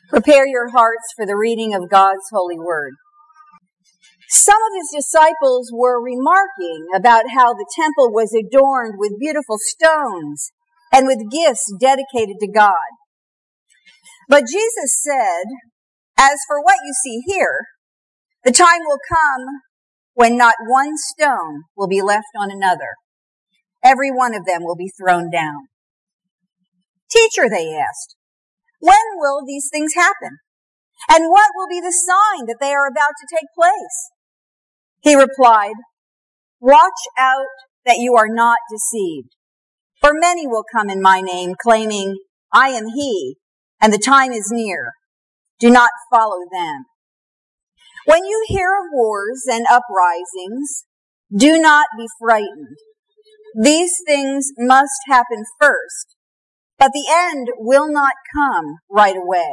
Prepare your hearts for the reading of God's holy word. Some of his disciples were remarking about how the temple was adorned with beautiful stones and with gifts dedicated to God. But Jesus said, "As for what you see here, the time will come when not one stone will be left on another. Every one of them will be thrown down." "Teacher," they asked, "when will these things happen? And what will be the sign that they are about to take place?" He replied, "Watch out that you are not deceived. For many will come in my name, claiming, 'I am he,' and the time is near. Do not follow them. When you hear of wars and uprisings, do not be frightened. These things must happen first, but the end will not come right away."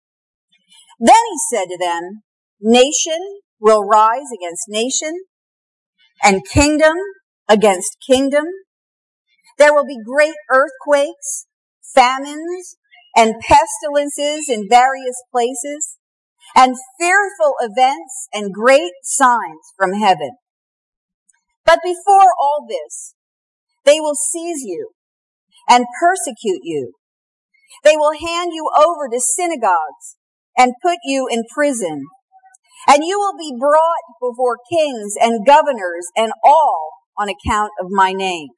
Then he said to them, "Nation will rise against nation, and kingdom against kingdom. There will be great earthquakes, famines, and pestilences in various places, and fearful events and great signs from heaven. But before all this, they will seize you and persecute you. They will hand you over to synagogues and put you in prison. And you will be brought before kings and governors, and all on account of my name.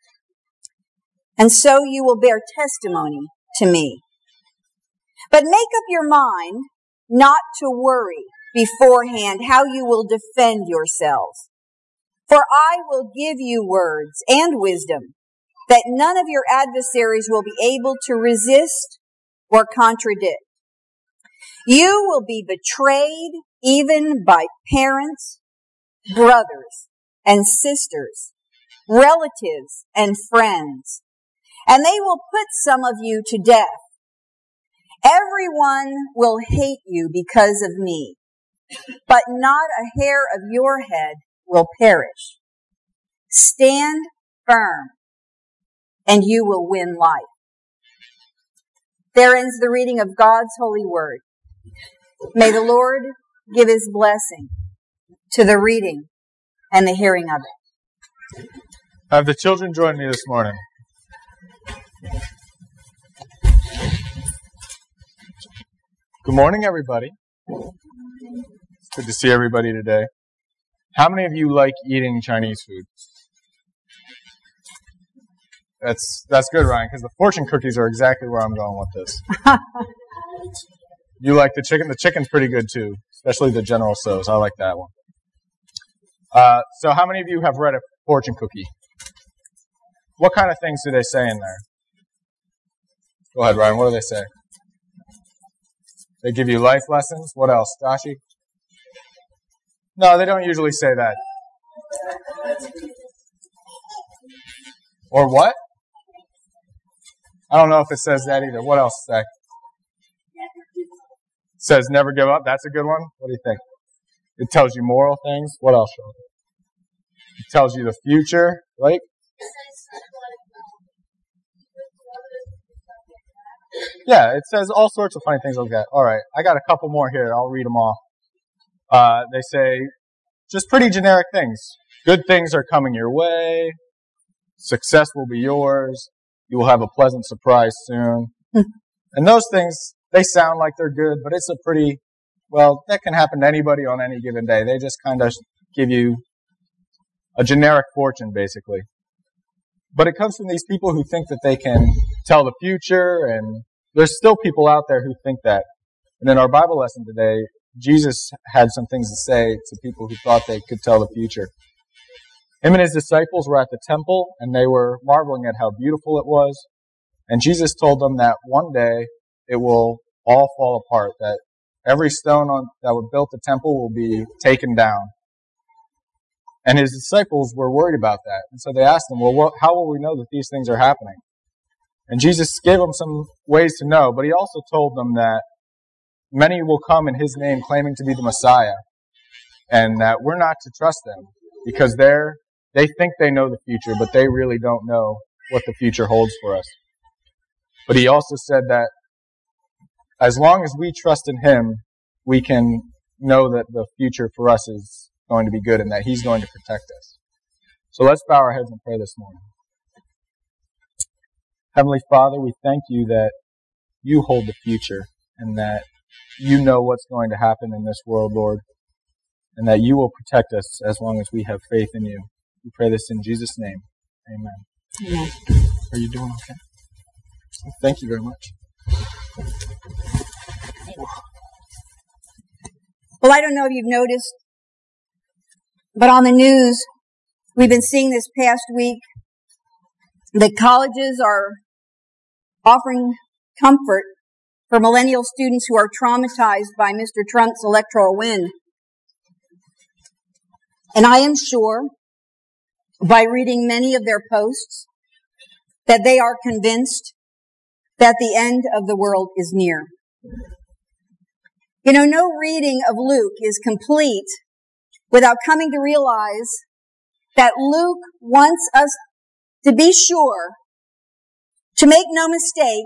And so you will bear testimony to me. But make up your mind not to worry beforehand how you will defend yourselves. For I will give you words and wisdom that none of your adversaries will be able to resist or contradict. You will be betrayed even by parents, brothers and sisters, relatives and friends, and they will put some of you to death. Everyone will hate you because of me, but not a hair of your head will perish. Stand firm, and you will win life." There ends the reading of God's holy word. May the Lord give his blessing to the reading and the hearing of it. Have the children join me this morning? Good morning, everybody. It's good to see everybody today. How many of you like eating Chinese food? That's good, Ryan, because the fortune cookies are exactly where I'm going with this. You like the chicken? The chicken's pretty good too, especially the General Tso's. I like that one. So how many of you have read a fortune cookie? What kind of things do they say in there? Go ahead, Ryan. What do they say? They give you life lessons. What else? Dashi? No, they don't usually say that. Or what? I don't know if it says that either. What else does it say? It says never give up. That's a good one. What do you think? It tells you moral things. What else? It tells you the future. Like? Yeah, it says all sorts of funny things like that. All right, I got a couple more here. I'll read them all. They say just pretty generic things. Good things are coming your way. Success will be yours. You will have a pleasant surprise soon. And those things, they sound like they're good, but it's a pretty, well, that can happen to anybody on any given day. They just kind of give you a generic fortune, basically. But it comes from these people who think that they can tell the future, and there's still people out there who think that. And in our Bible lesson today, Jesus had some things to say to people who thought they could tell the future. Him and his disciples were at the temple, and they were marveling at how beautiful it was. And Jesus told them that one day it will all fall apart, that every stone that would build the temple will be taken down. And his disciples were worried about that. And so they asked him, well, how will we know that these things are happening? And Jesus gave them some ways to know, but he also told them that many will come in his name claiming to be the Messiah, and that we're not to trust them because they think they know the future, but they really don't know what the future holds for us. But he also said that as long as we trust in Him, we can know that the future for us is going to be good and that He's going to protect us. So let's bow our heads and pray this morning. Heavenly Father, we thank you that you hold the future and that you know what's going to happen in this world, Lord, and that you will protect us as long as we have faith in you. We pray this in Jesus' name. Amen. Amen. Are you doing okay? Thank you very much. Well, I don't know if you've noticed, but on the news, we've been seeing this past week that colleges are offering comfort for millennial students who are traumatized by Mr. Trump's electoral win. And I am sure, by reading many of their posts, that they are convinced that the end of the world is near. You know, no reading of Luke is complete without coming to realize that Luke wants us to be sure, to make no mistake,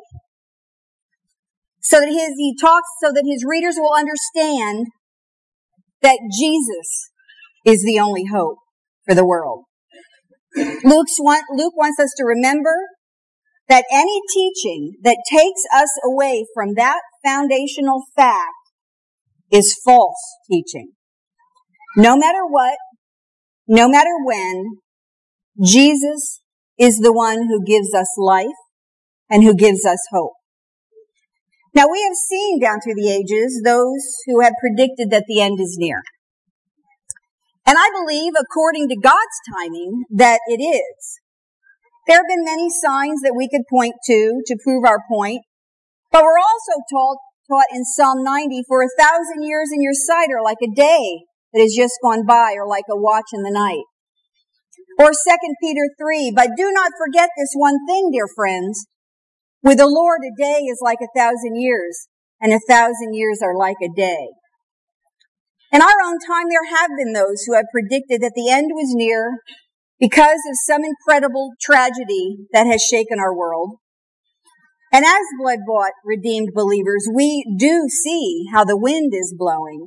so that his readers will understand that Jesus is the only hope for the world. Luke wants us to remember that any teaching that takes us away from that foundational fact is false teaching. No matter what, no matter when, Jesus is the one who gives us life and who gives us hope. Now, we have seen down through the ages those who have predicted that the end is near. And I believe, according to God's timing, that it is. There have been many signs that we could point to prove our point, but we're also taught in Psalm 90, for 1,000 years in your sight are like a day that has just gone by, or like a watch in the night. Or 2 Peter 3, but do not forget this one thing, dear friends. With the Lord, a day is like 1,000 years, and 1,000 years are like a day. In our own time, there have been those who have predicted that the end was near because of some incredible tragedy that has shaken our world. And as blood-bought, redeemed believers, we do see how the wind is blowing.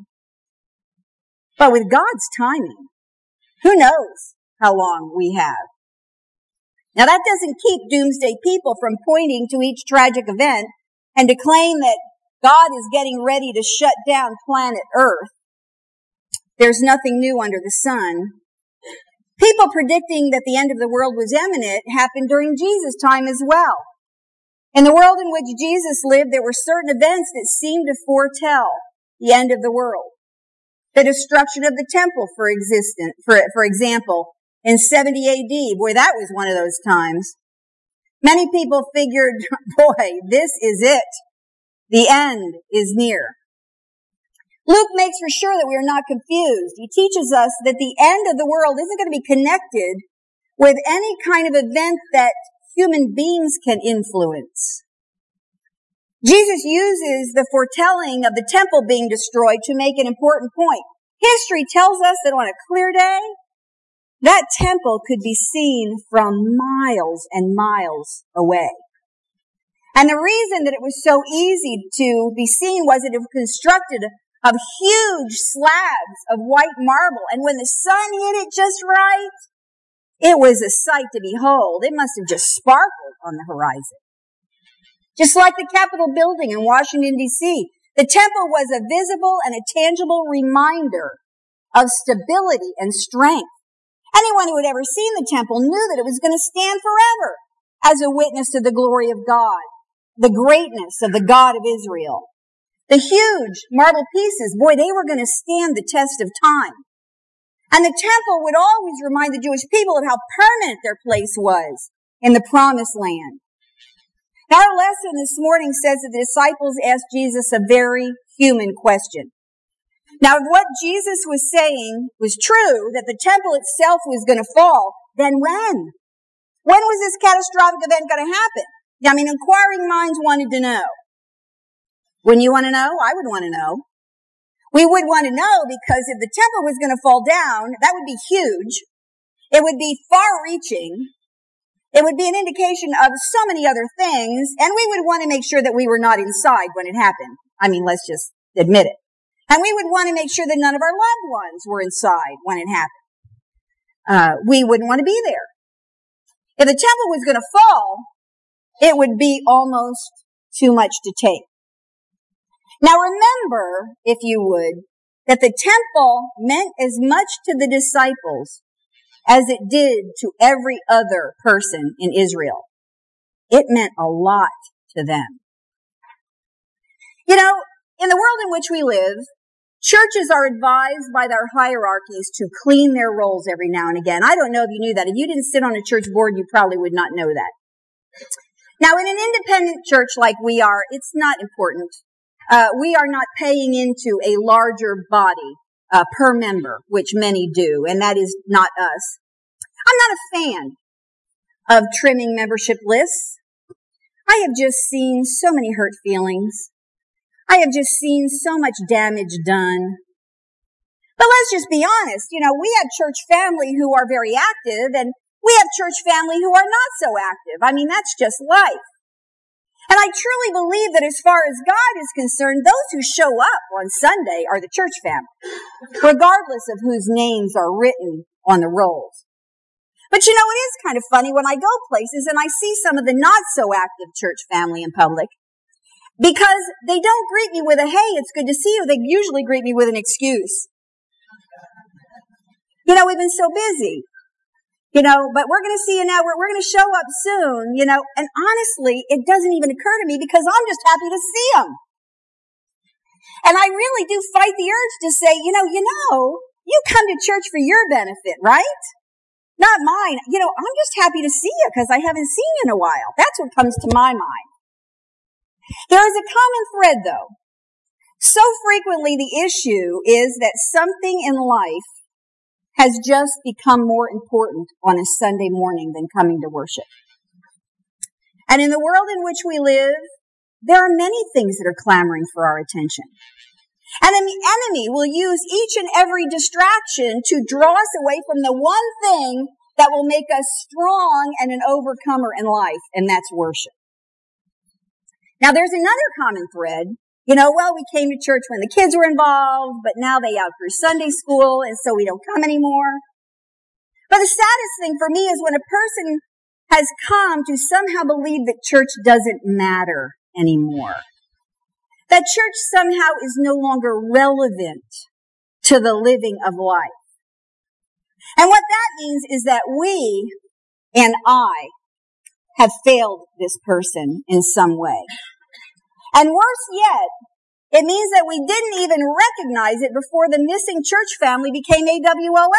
But with God's timing, who knows how long we have? Now, that doesn't keep doomsday people from pointing to each tragic event and to claim that God is getting ready to shut down planet Earth. There's nothing new under the sun. People predicting that the end of the world was imminent happened during Jesus' time as well. In the world in which Jesus lived, there were certain events that seemed to foretell the end of the world. The destruction of the temple, for example, in 70 AD. Boy, that was one of those times. Many people figured, boy, this is it. The end is near. Luke makes for sure that we are not confused. He teaches us that the end of the world isn't going to be connected with any kind of event that human beings can influence. Jesus uses the foretelling of the temple being destroyed to make an important point. History tells us that on a clear day, that temple could be seen from miles and miles away. And the reason that it was so easy to be seen was that it was constructed of huge slabs of white marble. And when the sun hit it just right, it was a sight to behold. It must have just sparkled on the horizon. Just like the Capitol building in Washington, D.C., the temple was a visible and a tangible reminder of stability and strength. Anyone who had ever seen the temple knew that it was going to stand forever as a witness to the glory of God, the greatness of the God of Israel. The huge marble pieces, boy, they were going to stand the test of time. And the temple would always remind the Jewish people of how permanent their place was in the promised land. Now, our lesson this morning says that the disciples asked Jesus a very human question. Now, if what Jesus was saying was true, that the temple itself was going to fall, then when? When was this catastrophic event going to happen? I mean, inquiring minds wanted to know. Wouldn't you want to know? I would want to know. We would want to know because if the temple was going to fall down, that would be huge. It would be far-reaching. It would be an indication of so many other things, and we would want to make sure that we were not inside when it happened. I mean, let's just admit it. And we would want to make sure that none of our loved ones were inside when it happened. We wouldn't want to be there. If the temple was going to fall, it would be almost too much to take. Now remember, if you would, that the temple meant as much to the disciples as it did to every other person in Israel. It meant a lot to them. You know, in the world in which we live, churches are advised by their hierarchies to clean their rolls every now and again. I don't know if you knew that. If you didn't sit on a church board, you probably would not know that. Now, in an independent church like we are, it's not important. We are not paying into a larger body per member, which many do, and that is not us. I'm not a fan of trimming membership lists. I have just seen so many hurt feelings. I have just seen so much damage done. But let's just be honest. You know, we have church family who are very active, and we have church family who are not so active. I mean, that's just life. And I truly believe that as far as God is concerned, those who show up on Sunday are the church family, regardless of whose names are written on the rolls. But you know, it is kind of funny when I go places and I see some of the not so active church family in public, because they don't greet me with a, hey, it's good to see you. They usually greet me with an excuse. You know, we've been so busy. You know, but we're going to see you now. We're going to show up soon, you know. And honestly, it doesn't even occur to me because I'm just happy to see them. And I really do fight the urge to say, you come to church for your benefit, right? Not mine. You know, I'm just happy to see you because I haven't seen you in a while. That's what comes to my mind. There is a common thread, though. So frequently the issue is that something in life has just become more important on a Sunday morning than coming to worship. And in the world in which we live, there are many things that are clamoring for our attention. And then the enemy will use each and every distraction to draw us away from the one thing that will make us strong and an overcomer in life, and that's worship. Now there's another common thread. You know, well, we came to church when the kids were involved, but now they outgrew Sunday school, and so we don't come anymore. But the saddest thing for me is when a person has come to somehow believe that church doesn't matter anymore. That church somehow is no longer relevant to the living of life. And what that means is that we and I have failed this person in some way. And worse yet, it means that we didn't even recognize it before the missing church family became AWOL.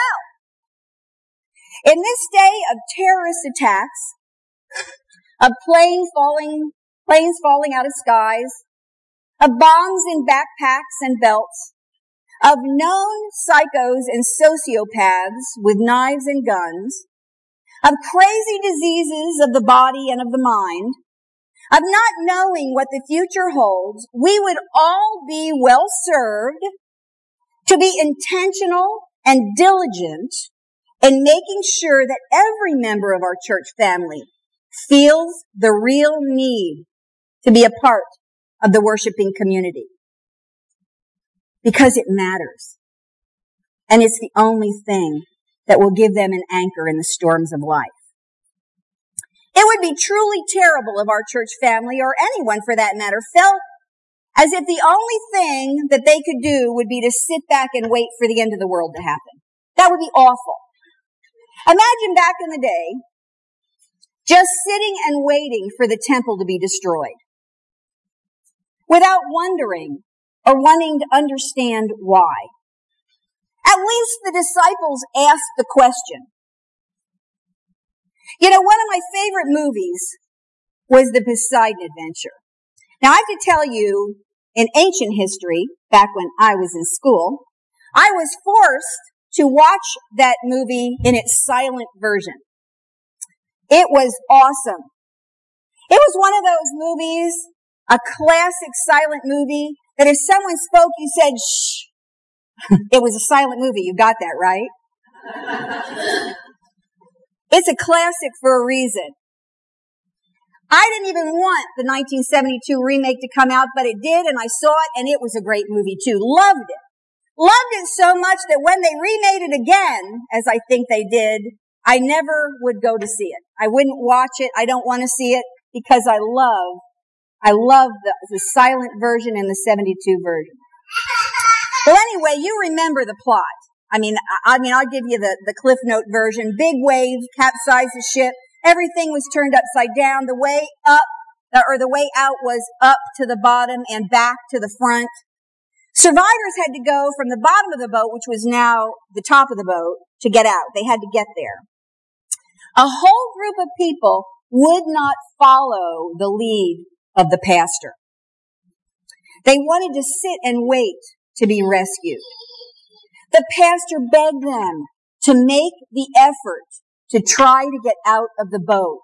In this day of terrorist attacks, of planes falling out of skies, of bombs in backpacks and belts, of known psychos and sociopaths with knives and guns, of crazy diseases of the body and of the mind, of not knowing what the future holds, we would all be well served to be intentional and diligent in making sure that every member of our church family feels the real need to be a part of the worshiping community. Because it matters. And it's the only thing that will give them an anchor in the storms of life. It would be truly terrible if our church family, or anyone for that matter, felt as if the only thing that they could do would be to sit back and wait for the end of the world to happen. That would be awful. Imagine back in the day, just sitting and waiting for the temple to be destroyed, without wondering or wanting to understand why. At least the disciples asked the question. You know, one of my favorite movies was The Poseidon Adventure. Now, I have to tell you, in ancient history, back when I was in school, I was forced to watch that movie in its silent version. It was awesome. It was one of those movies, a classic silent movie, that if someone spoke, you said, shh. It was a silent movie. You got that, right? It's a classic for a reason. I didn't even want the 1972 remake to come out, but it did, and I saw it, and it was a great movie too. Loved it. Loved it so much that when they remade it again, as I think they did, I never would go to see it. I wouldn't watch it. I don't want to see it because I love the silent version and the 72 version. Well, anyway, you remember the plot. I mean, I'll give you the Cliff Note version. Big wave capsized the ship. Everything was turned upside down. The way up, or the way out was up to the bottom and back to the front. Survivors had to go from the bottom of the boat, which was now the top of the boat, to get out. They had to get there. A whole group of people would not follow the lead of the pastor. They wanted to sit and wait to be rescued. The pastor begged them to make the effort to try to get out of the boat.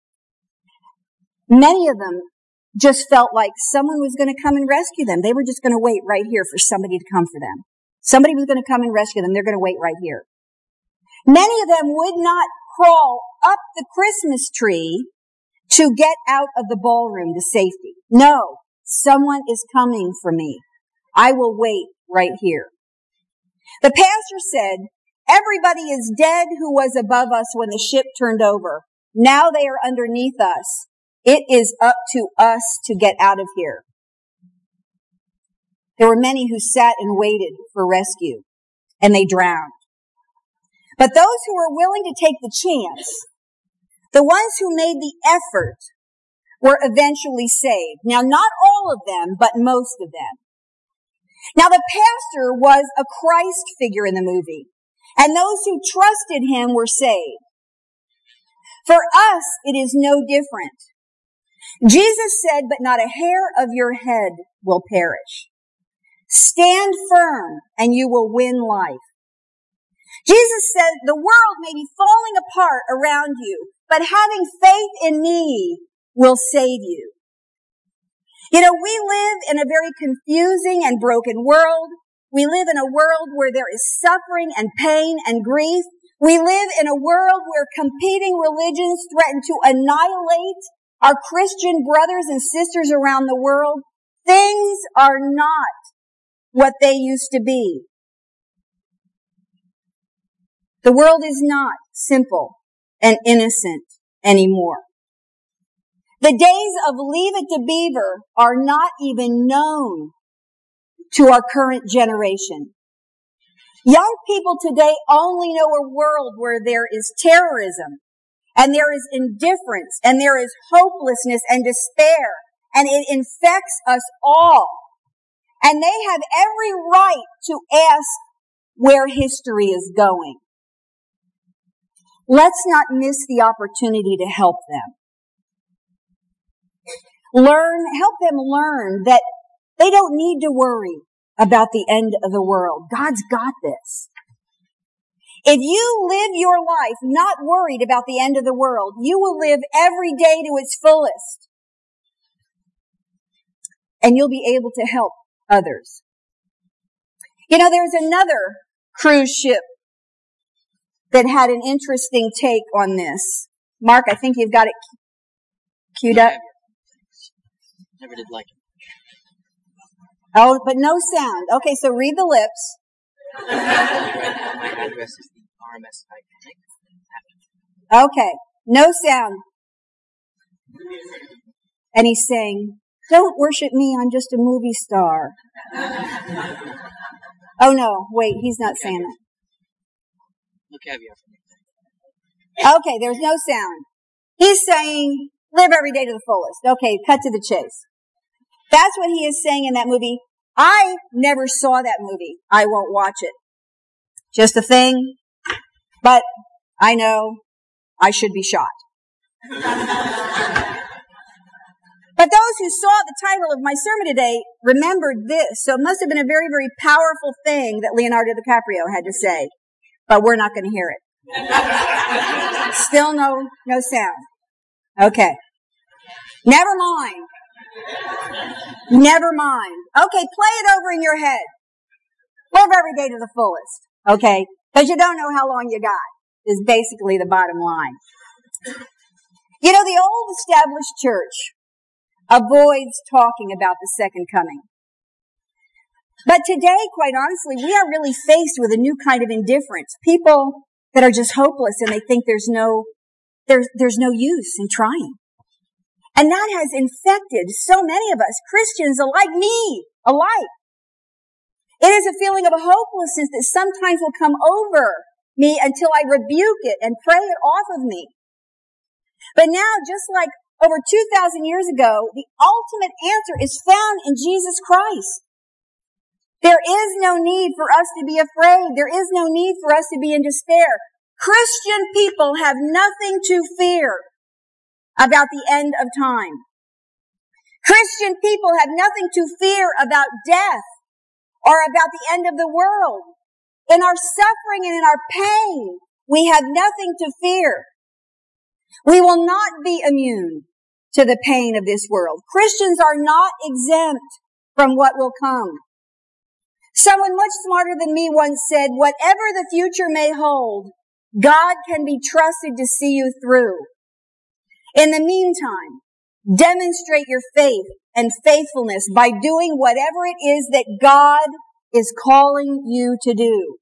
Many of them just felt like someone was going to come and rescue them. They were just going to wait right here for somebody to come for them. Somebody was going to come and rescue them. They're going to wait right here. Many of them would not crawl up the Christmas tree to get out of the ballroom to safety. No, someone is coming for me. I will wait right here. The pastor said, everybody is dead who was above us when the ship turned over. Now they are underneath us. It is up to us to get out of here. There were many who sat and waited for rescue, and they drowned. But those who were willing to take the chance, the ones who made the effort, were eventually saved. Now, not all of them, but most of them. Now, the pastor was a Christ figure in the movie, and those who trusted him were saved. For us, it is no different. Jesus said, but not a hair of your head will perish. Stand firm and you will win life. Jesus said, the world may be falling apart around you, but having faith in me will save you. You know, we live in a very confusing and broken world. We live in a world where there is suffering and pain and grief. We live in a world where competing religions threaten to annihilate our Christian brothers and sisters around the world. Things are not what they used to be. The world is not simple and innocent anymore. The days of Leave It to Beaver are not even known to our current generation. Young people today only know a world where there is terrorism, and there is indifference, and there is hopelessness and despair, and it infects us all. And they have every right to ask where history is going. Let's not miss the opportunity to help them. Help them learn that they don't need to worry about the end of the world. God's got this. If you live your life not worried about the end of the world, you will live every day to its fullest. And you'll be able to help others. You know, there's another cruise ship that had an interesting take on this. Mark, I think you've got it queued up. Never did like it. Oh, but no sound. Okay, so read the lips. My address is the RMS Titanic. Okay, no sound. And he's saying, don't worship me, I'm just a movie star. Oh no, wait, he's not saying that. No caviar for me. Okay, there's no sound. He's saying, live every day to the fullest. Okay, cut to the chase. That's what he is saying in that movie. I never saw that movie. I won't watch it. Just a thing. But I know I should be shot. But those who saw the title of my sermon today remembered this. So it must have been a very, very powerful thing that Leonardo DiCaprio had to say. But we're not going to hear it. Still no sound. Okay. Never mind. Never mind. Okay, play it over in your head. Live every day to the fullest. Okay? Because you don't know how long you got. is basically the bottom line. You know, the old established church avoids talking about the second coming. But today, quite honestly, we are really faced with a new kind of indifference. People that are just hopeless and they think there's no use in trying. And that has infected so many of us, Christians alike, me alike. It is a feeling of hopelessness that sometimes will come over me until I rebuke it and pray it off of me. But now, just like over 2,000 years ago, the ultimate answer is found in Jesus Christ. There is no need for us to be afraid. There is no need for us to be in despair. Christian people have nothing to fear about the end of time. Christian people have nothing to fear about death or about the end of the world. In our suffering and in our pain, we have nothing to fear. We will not be immune to the pain of this world. Christians are not exempt from what will come. Someone much smarter than me once said, whatever the future may hold, God can be trusted to see you through. In the meantime, demonstrate your faith and faithfulness by doing whatever it is that God is calling you to do.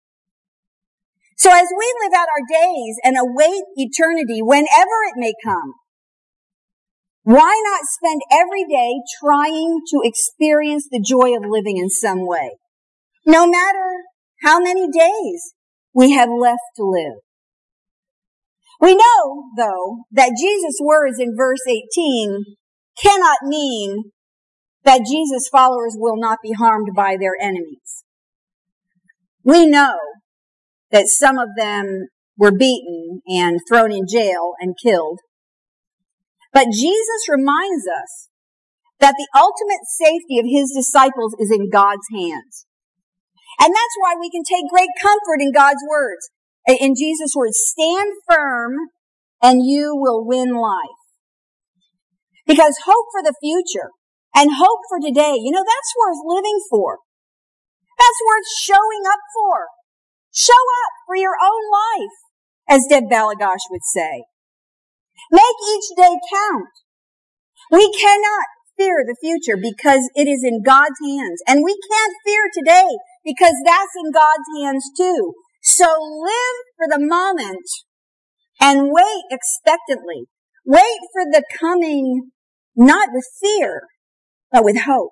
So as we live out our days and await eternity, whenever it may come, why not spend every day trying to experience the joy of living in some way, no matter how many days we have left to live? We know, though, that Jesus' words in verse 18 cannot mean that Jesus' followers will not be harmed by their enemies. We know that some of them were beaten and thrown in jail and killed. But Jesus reminds us that the ultimate safety of his disciples is in God's hands. And that's why we can take great comfort in God's words. In Jesus' words, stand firm and you will win life. Because hope for the future and hope for today, that's worth living for. That's worth showing up for. Show up for your own life, as Deb Balagash would say. Make each day count. We cannot fear the future because it is in God's hands. And we can't fear today because that's in God's hands too. So live for the moment and wait expectantly. Wait for the coming, not with fear, but with hope.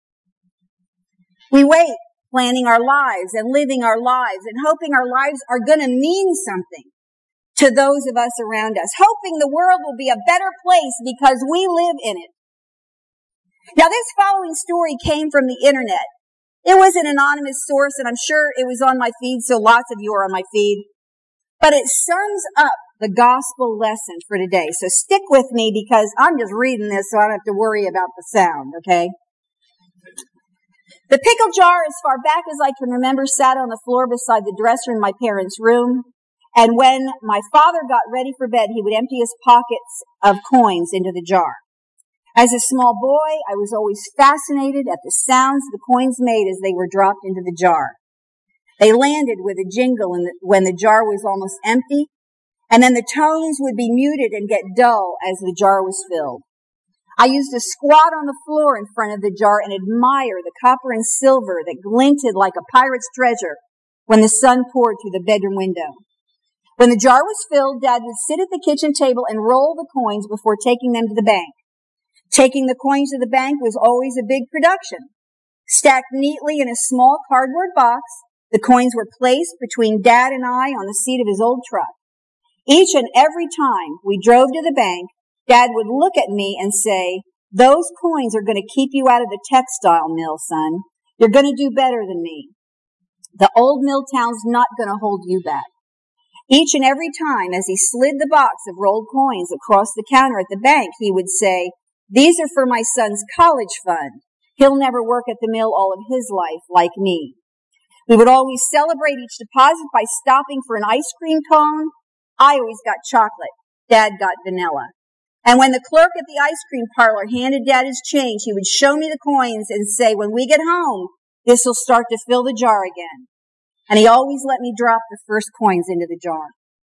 We wait, planning our lives and living our lives and hoping our lives are going to mean something to those of us around us, hoping the world will be a better place because we live in it. Now, this following story came from the internet. It was an anonymous source, and I'm sure it was on my feed, so lots of you are on my feed. But it sums up the gospel lesson for today. So stick with me because I'm just reading this so I don't have to worry about the sound, okay? The pickle jar, as far back as I can remember, sat on the floor beside the dresser in my parents' room. And when my father got ready for bed, he would empty his pockets of coins into the jar. As a small boy, I was always fascinated at the sounds the coins made as they were dropped into the jar. They landed with a jingle when the jar was almost empty, and then the tones would be muted and get dull as the jar was filled. I used to squat on the floor in front of the jar and admire the copper and silver that glinted like a pirate's treasure when the sun poured through the bedroom window. When the jar was filled, Dad would sit at the kitchen table and roll the coins before taking them to the bank. Taking the coins to the bank was always a big production. Stacked neatly in a small cardboard box, the coins were placed between Dad and I on the seat of his old truck. Each and every time we drove to the bank, Dad would look at me and say, "Those coins are going to keep you out of the textile mill, son. You're going to do better than me. The old mill town's not going to hold you back." Each and every time, as he slid the box of rolled coins across the counter at the bank, he would say, "These are for my son's college fund. He'll never work at the mill all of his life like me." We would always celebrate each deposit by stopping for an ice cream cone. I always got chocolate. Dad got vanilla. And when the clerk at the ice cream parlor handed Dad his change, he would show me the coins and say, "When we get home, this will start to fill the jar again." And he always let me drop the first coins into the jar.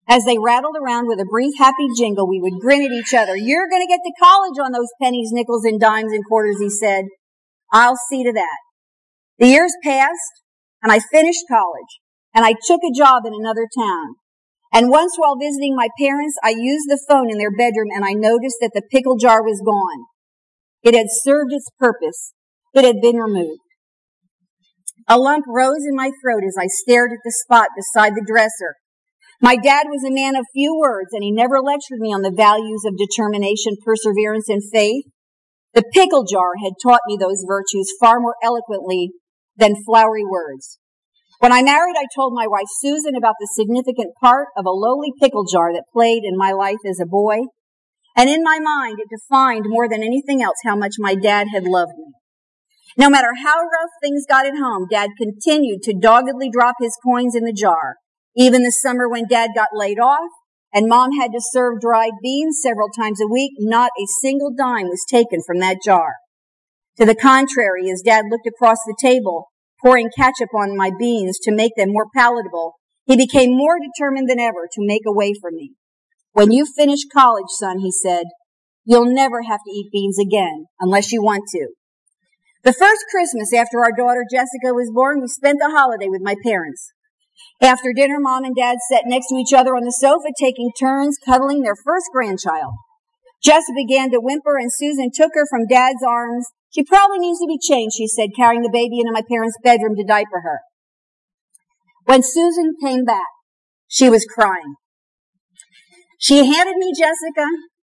As they rattled around with a brief, happy jingle, we would grin at each other. "You're going to get to college on those pennies, nickels, and dimes and quarters," he said. "I'll see to that." The years passed, and I finished college, and I took a job in another town. And once while visiting my parents, I used the phone in their bedroom, and I noticed that the pickle jar was gone. It had served its purpose. It had been removed. A lump rose in my throat as I stared at the spot beside the dresser. My dad was a man of few words, and he never lectured me on the values of determination, perseverance, and faith. The pickle jar had taught me those virtues far more eloquently than flowery words. When I married, I told my wife Susan about the significant part of a lowly pickle jar that played in my life as a boy. And in my mind, it defined more than anything else how much my dad had loved me. No matter how rough things got at home, Dad continued to doggedly drop his coins in the jar. Even the summer when Dad got laid off and Mom had to serve dried beans several times a week, not a single dime was taken from that jar. To the contrary, as Dad looked across the table, pouring ketchup on my beans to make them more palatable, he became more determined than ever to make a way for me. "When you finish college, son," he said, "you'll never have to eat beans again unless you want to." The first Christmas after our daughter Jessica was born, we spent the holiday with my parents. After dinner, Mom and Dad sat next to each other on the sofa, taking turns cuddling their first grandchild. Jess began to whimper, and Susan took her from Dad's arms. "She probably needs to be changed," she said, carrying the baby into my parents' bedroom to diaper her. When Susan came back, she was crying. She handed me Jessica,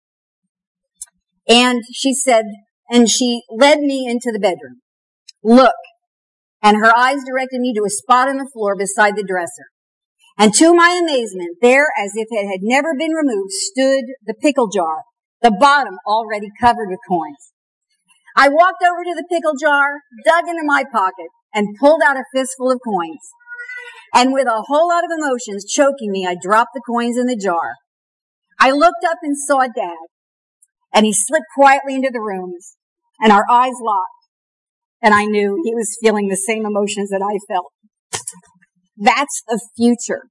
and she said, and she led me into the bedroom. "Look," and her eyes directed me to a spot on the floor beside the dresser. And to my amazement, there, as if it had never been removed, stood the pickle jar, the bottom already covered with coins. I walked over to the pickle jar, dug into my pocket, and pulled out a fistful of coins. And with a whole lot of emotions choking me, I dropped the coins in the jar. I looked up and saw Dad, and he slipped quietly into the rooms, and our eyes locked, and I knew he was feeling the same emotions that I felt. That's the future.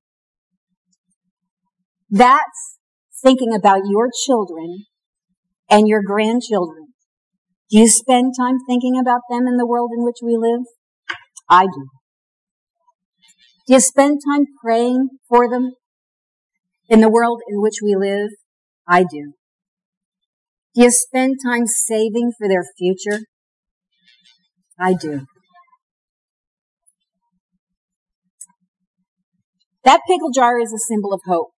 That's thinking about your children and your grandchildren. Do you spend time thinking about them in the world in which we live? I do. Do you spend time praying for them in the world in which we live? I do. Do you spend time saving for their future? I do. That pickle jar is a symbol of hope.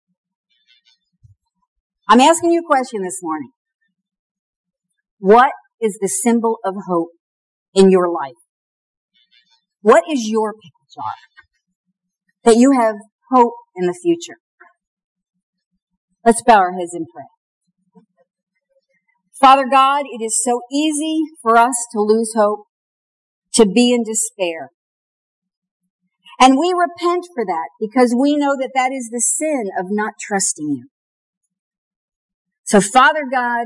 I'm asking you a question this morning. What is the symbol of hope in your life? What is your pickle jar that you have hope in the future? Let's bow our heads and pray. Father God, it is so easy for us to lose hope, to be in despair. And we repent for that because we know that that is the sin of not trusting you. So Father God,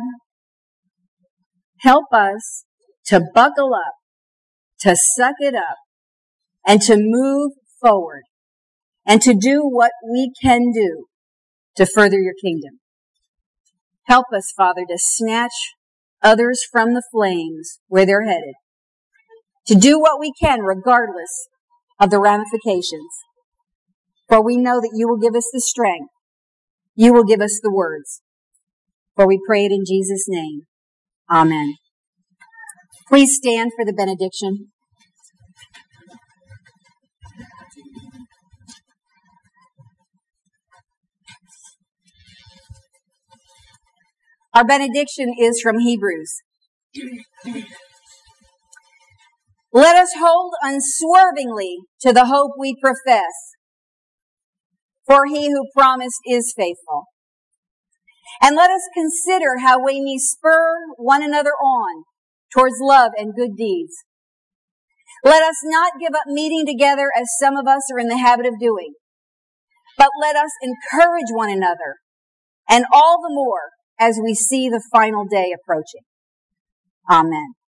help us to buckle up, to suck it up, and to move forward, and to do what we can do to further your kingdom. Help us, Father, to snatch others from the flames where they're headed, to do what we can regardless of the ramifications. For we know that you will give us the strength. You will give us the words. For we pray it in Jesus' name. Amen. Please stand for the benediction. Our benediction is from Hebrews. Let us hold unswervingly to the hope we profess, for he who promised is faithful. And let us consider how we may spur one another on towards love and good deeds. Let us not give up meeting together as some of us are in the habit of doing, but let us encourage one another, and all the more as we see the final day approaching. Amen.